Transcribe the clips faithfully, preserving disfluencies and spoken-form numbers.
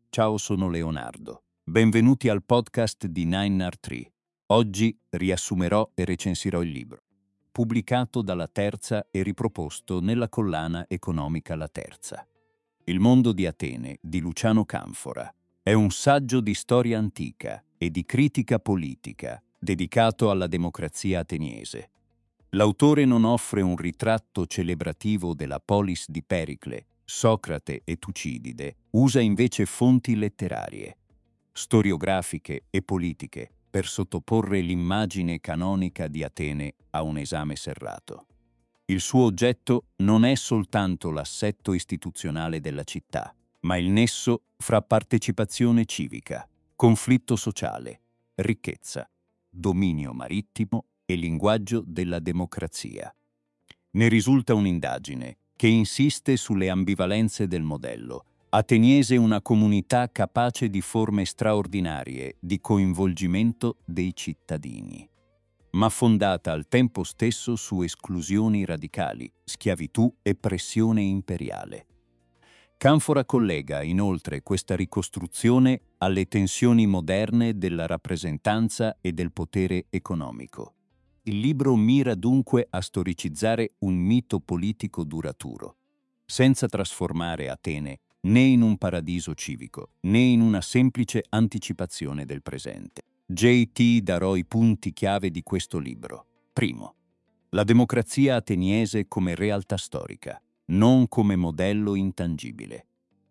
Ciao, sono Leonardo. Benvenuti al podcast di Nine R Tree. Oggi riassumerò e recensirò il libro, pubblicato dalla Terza e riproposto nella collana economica La Terza. Il mondo di Atene di Luciano Canfora è un saggio di storia antica e di critica politica dedicato alla democrazia ateniese. L'autore non offre un ritratto celebrativo della polis di Pericle, Socrate e Tucidide, usa invece fonti letterarie, storiografiche e politiche per sottoporre l'immagine canonica di Atene a un esame serrato. Il suo oggetto non è soltanto l'assetto istituzionale della città, ma il nesso fra partecipazione civica, conflitto sociale, ricchezza, dominio marittimo e linguaggio della democrazia. Ne risulta un'indagine che insiste sulle ambivalenze del modello, ateniese una comunità capace di forme straordinarie di coinvolgimento dei cittadini, ma fondata al tempo stesso su esclusioni radicali, schiavitù e pressione imperiale. Canfora collega inoltre questa ricostruzione alle tensioni moderne della rappresentanza e del potere economico. Il libro mira dunque a storicizzare un mito politico duraturo, senza trasformare Atene né in un paradiso civico, né in una semplice anticipazione del presente. J T darò i punti chiave di questo libro. Primo, la democrazia ateniese come realtà storica, non come modello intangibile.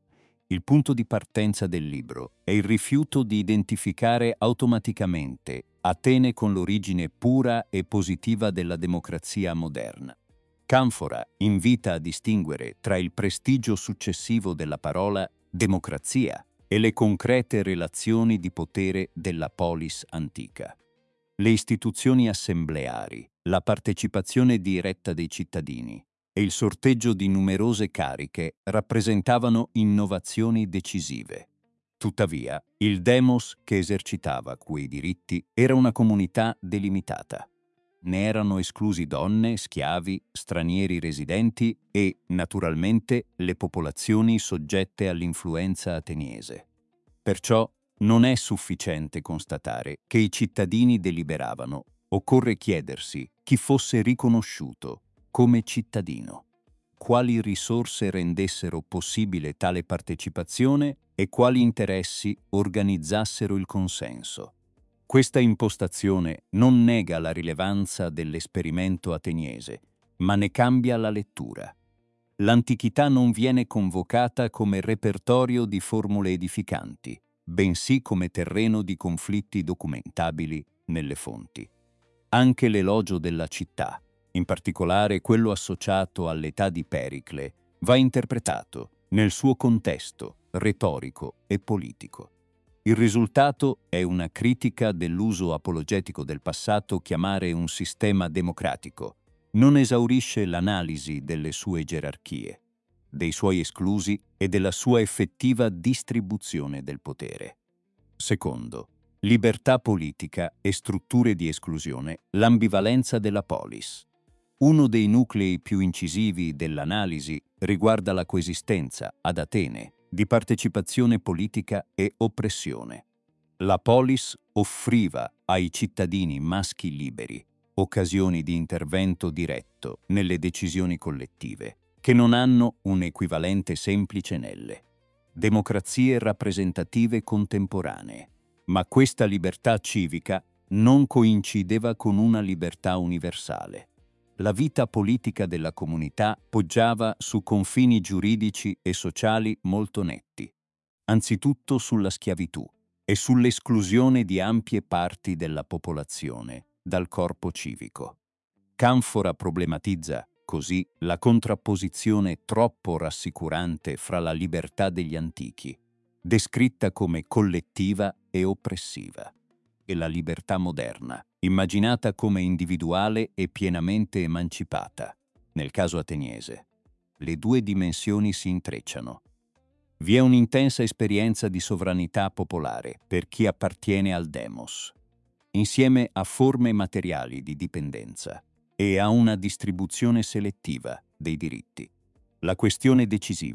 Il punto di partenza del libro è il rifiuto di identificare automaticamente Atene con l'origine pura e positiva della democrazia moderna. Canfora invita a distinguere tra il prestigio successivo della parola democrazia e le concrete relazioni di potere della polis antica. Le istituzioni assembleari, la partecipazione diretta dei cittadini e il sorteggio di numerose cariche rappresentavano innovazioni decisive. Tuttavia, il demos che esercitava quei diritti era una comunità delimitata. Ne erano esclusi donne, schiavi, stranieri residenti e, naturalmente, le popolazioni soggette all'influenza ateniese. Perciò non è sufficiente constatare che i cittadini deliberavano, occorre chiedersi chi fosse riconosciuto come cittadino, quali risorse rendessero possibile tale partecipazione e quali interessi organizzassero il consenso. Questa impostazione non nega la rilevanza dell'esperimento ateniese, ma ne cambia la lettura. L'antichità non viene convocata come repertorio di formule edificanti, bensì come terreno di conflitti documentabili nelle fonti. Anche l'elogio della città, in particolare quello associato all'età di Pericle, va interpretato nel suo contesto retorico e politico. Il risultato è una critica dell'uso apologetico del passato chiamare un sistema democratico. Non esaurisce l'analisi delle sue gerarchie, dei suoi esclusi e della sua effettiva distribuzione del potere. Secondo, libertà politica e strutture di esclusione, l'ambivalenza della polis. Uno dei nuclei più incisivi dell'analisi riguarda la coesistenza, ad Atene, di partecipazione politica e oppressione. La polis offriva ai cittadini maschi liberi occasioni di intervento diretto nelle decisioni collettive, che non hanno un equivalente semplice nelle democrazie rappresentative contemporanee. Ma questa libertà civica non coincideva con una libertà universale. La vita politica della comunità poggiava su confini giuridici e sociali molto netti, anzitutto sulla schiavitù e sull'esclusione di ampie parti della popolazione dal corpo civico. Canfora problematizza, così, la contrapposizione troppo rassicurante fra la libertà degli antichi, descritta come collettiva e oppressiva, e la libertà moderna, immaginata come individuale e pienamente emancipata, nel caso ateniese. Le due dimensioni si intrecciano. Vi è un'intensa esperienza di sovranità popolare per chi appartiene al demos, insieme a forme materiali di dipendenza e a una distribuzione selettiva dei diritti. La questione decisiva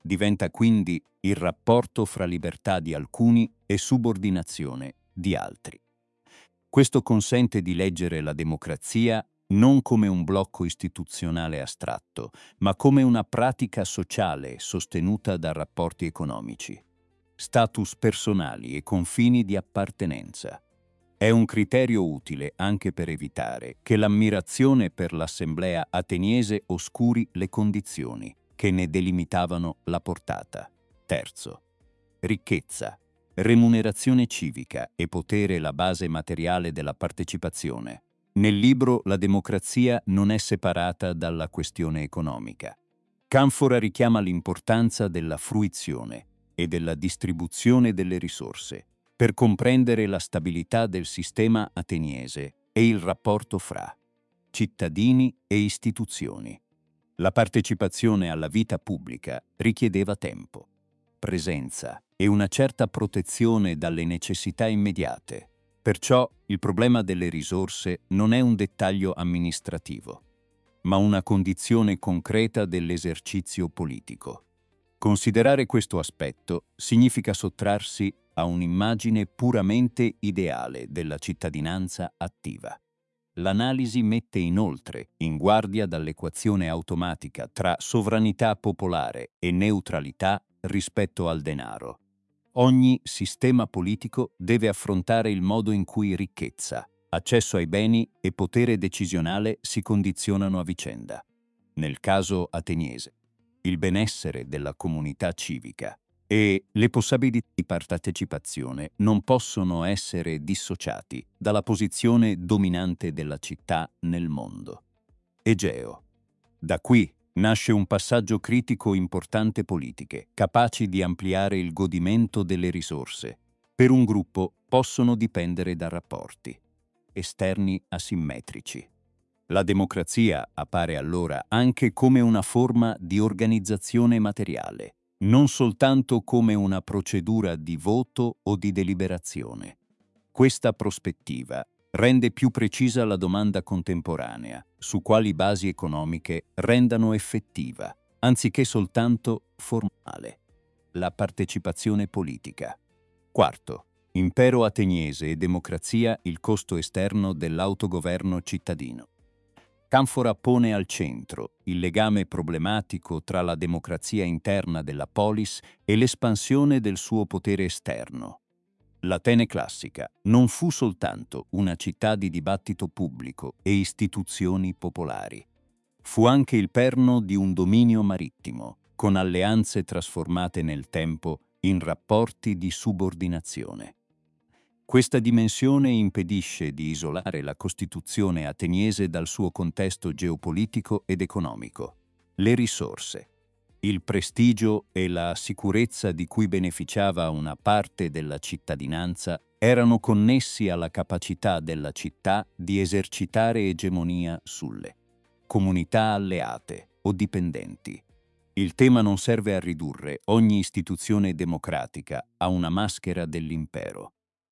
diventa quindi il rapporto fra libertà di alcuni e subordinazione di altri. Questo consente di leggere la democrazia non come un blocco istituzionale astratto, ma come una pratica sociale sostenuta da rapporti economici, status personali e confini di appartenenza. È un criterio utile anche per evitare che l'ammirazione per l'assemblea ateniese oscuri le condizioni che ne delimitavano la portata. Terzo, ricchezza, remunerazione civica e potere la base materiale della partecipazione. Nel libro La democrazia non è separata dalla questione economica. Canfora richiama l'importanza della fruizione e della distribuzione delle risorse per comprendere la stabilità del sistema ateniese e il rapporto fra cittadini e istituzioni. La partecipazione alla vita pubblica richiedeva tempo, presenza e una certa protezione dalle necessità immediate. Perciò il problema delle risorse non è un dettaglio amministrativo, ma una condizione concreta dell'esercizio politico. Considerare questo aspetto significa sottrarsi a un'immagine puramente ideale della cittadinanza attiva. L'analisi mette inoltre in guardia dall'equazione automatica tra sovranità popolare e neutralità rispetto al denaro. Ogni sistema politico deve affrontare il modo in cui ricchezza, accesso ai beni e potere decisionale si condizionano a vicenda. Nel caso ateniese, il benessere della comunità civica e le possibilità di partecipazione non possono essere dissociati dalla posizione dominante della città nel mondo. Egeo. Da qui nasce un passaggio critico importante politiche, capaci di ampliare il godimento delle risorse. Per un gruppo possono dipendere da rapporti esterni asimmetrici. La democrazia appare allora anche come una forma di organizzazione materiale, non soltanto come una procedura di voto o di deliberazione. Questa prospettiva rende più precisa la domanda contemporanea su quali basi economiche rendano effettiva, anziché soltanto formale, la partecipazione politica. Quarto, impero ateniese e democrazia, il costo esterno dell'autogoverno cittadino. Canfora pone al centro il legame problematico tra la democrazia interna della polis e l'espansione del suo potere esterno. L'Atene classica non fu soltanto una città di dibattito pubblico e istituzioni popolari. Fu anche il perno di un dominio marittimo, con alleanze trasformate nel tempo in rapporti di subordinazione. Questa dimensione impedisce di isolare la Costituzione ateniese dal suo contesto geopolitico ed economico. Le risorse, il prestigio e la sicurezza di cui beneficiava una parte della cittadinanza erano connessi alla capacità della città di esercitare egemonia sulle comunità alleate o dipendenti. Il tema non serve a ridurre ogni istituzione democratica a una maschera dell'impero.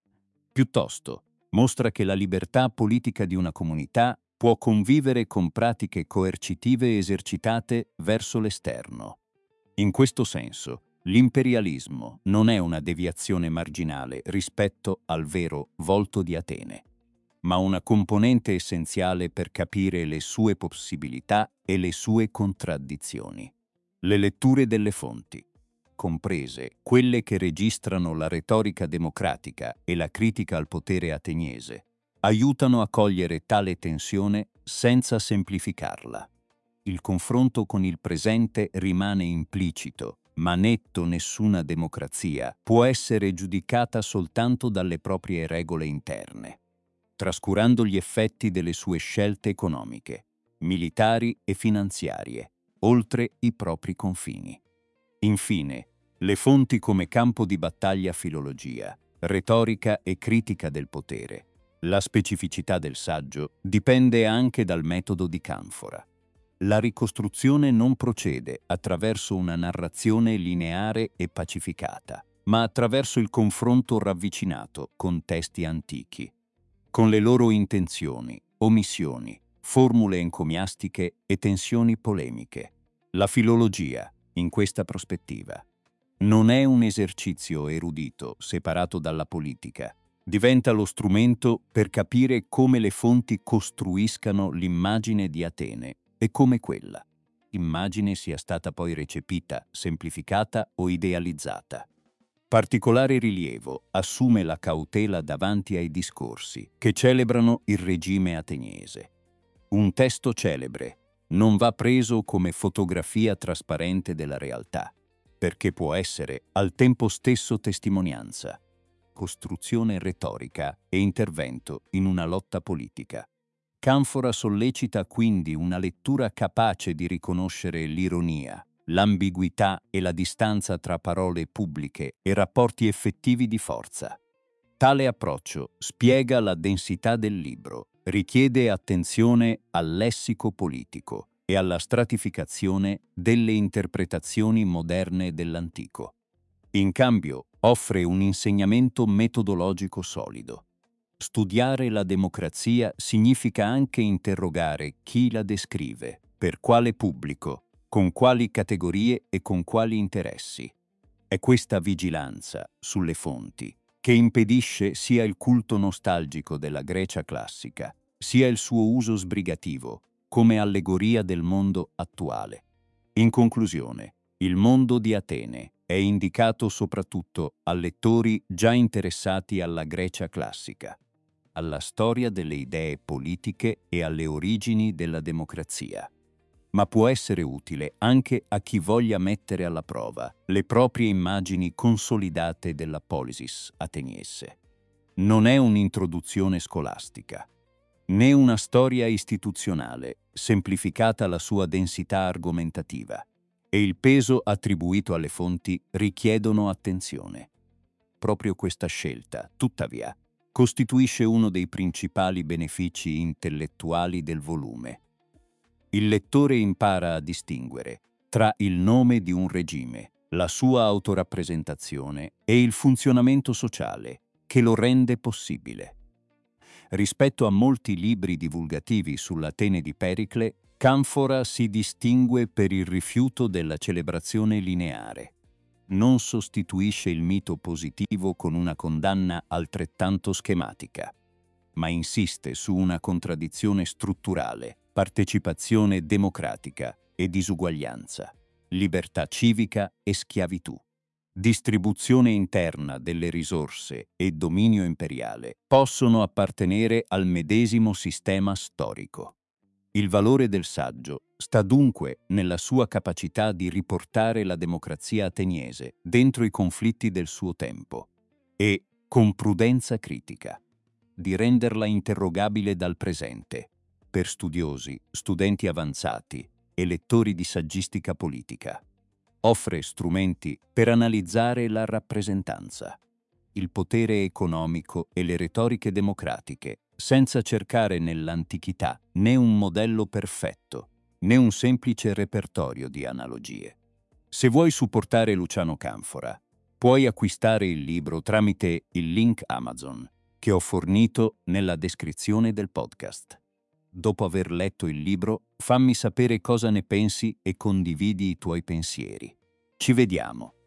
Piuttosto, mostra che la libertà politica di una comunità può convivere con pratiche coercitive esercitate verso l'esterno. In questo senso, l'imperialismo non è una deviazione marginale rispetto al vero volto di Atene, ma una componente essenziale per capire le sue possibilità e le sue contraddizioni. Le letture delle fonti, comprese quelle che registrano la retorica democratica e la critica al potere ateniese, aiutano a cogliere tale tensione senza semplificarla. Il confronto con il presente rimane implicito, ma netto nessuna democrazia può essere giudicata soltanto dalle proprie regole interne, trascurando gli effetti delle sue scelte economiche, militari e finanziarie, oltre i propri confini. Infine, le fonti come campo di battaglia filologia, retorica e critica del potere. La specificità del saggio dipende anche dal metodo di Canfora. La ricostruzione non procede attraverso una narrazione lineare e pacificata, ma attraverso il confronto ravvicinato con testi antichi, con le loro intenzioni, omissioni, formule encomiastiche e tensioni polemiche. La filologia, in questa prospettiva. Non è un esercizio erudito separato dalla politica. Diventa lo strumento per capire come le fonti costruiscano l'immagine di Atene e come quella immagine sia stata poi recepita, semplificata o idealizzata. Particolare rilievo assume la cautela davanti ai discorsi che celebrano il regime ateniese. Un testo celebre non va preso come fotografia trasparente della realtà, perché può essere al tempo stesso testimonianza, costruzione retorica e intervento in una lotta politica. Canfora sollecita quindi una lettura capace di riconoscere l'ironia, l'ambiguità e la distanza tra parole pubbliche e rapporti effettivi di forza. Tale approccio spiega la densità del libro, richiede attenzione al lessico politico e alla stratificazione delle interpretazioni moderne dell'antico. In cambio, offre un insegnamento metodologico solido. Studiare la democrazia significa anche interrogare chi la descrive, per quale pubblico, con quali categorie e con quali interessi. È questa vigilanza sulle fonti che impedisce sia il culto nostalgico della Grecia classica, sia il suo uso sbrigativo come allegoria del mondo attuale. In conclusione, il mondo di Atene è indicato soprattutto a lettori già interessati alla Grecia classica, alla storia delle idee politiche e alle origini della democrazia. Ma può essere utile anche a chi voglia mettere alla prova le proprie immagini consolidate della polisis ateniese. Non è un'introduzione scolastica, né una storia istituzionale semplificata la sua densità argomentativa, e il peso attribuito alle fonti richiedono attenzione. Proprio questa scelta, tuttavia, costituisce uno dei principali benefici intellettuali del volume. Il lettore impara a distinguere tra il nome di un regime, la sua autorappresentazione e il funzionamento sociale che lo rende possibile. Rispetto a molti libri divulgativi sull'Atene di Pericle, Canfora si distingue per il rifiuto della celebrazione lineare. Non sostituisce il mito positivo con una condanna altrettanto schematica, ma insiste su una contraddizione strutturale: partecipazione democratica e disuguaglianza, libertà civica e schiavitù, distribuzione interna delle risorse e dominio imperiale possono appartenere al medesimo sistema storico. Il valore del saggio sta dunque nella sua capacità di riportare la democrazia ateniese dentro i conflitti del suo tempo e, con prudenza critica, di renderla interrogabile dal presente per studiosi, studenti avanzati e lettori di saggistica politica. Offre strumenti per analizzare la rappresentanza, il potere economico e le retoriche democratiche, senza cercare nell'antichità né un modello perfetto, né un semplice repertorio di analogie. Se vuoi supportare Luciano Canfora, puoi acquistare il libro tramite il link Amazon che ho fornito nella descrizione del podcast. Dopo aver letto il libro, fammi sapere cosa ne pensi e condividi i tuoi pensieri. Ci vediamo!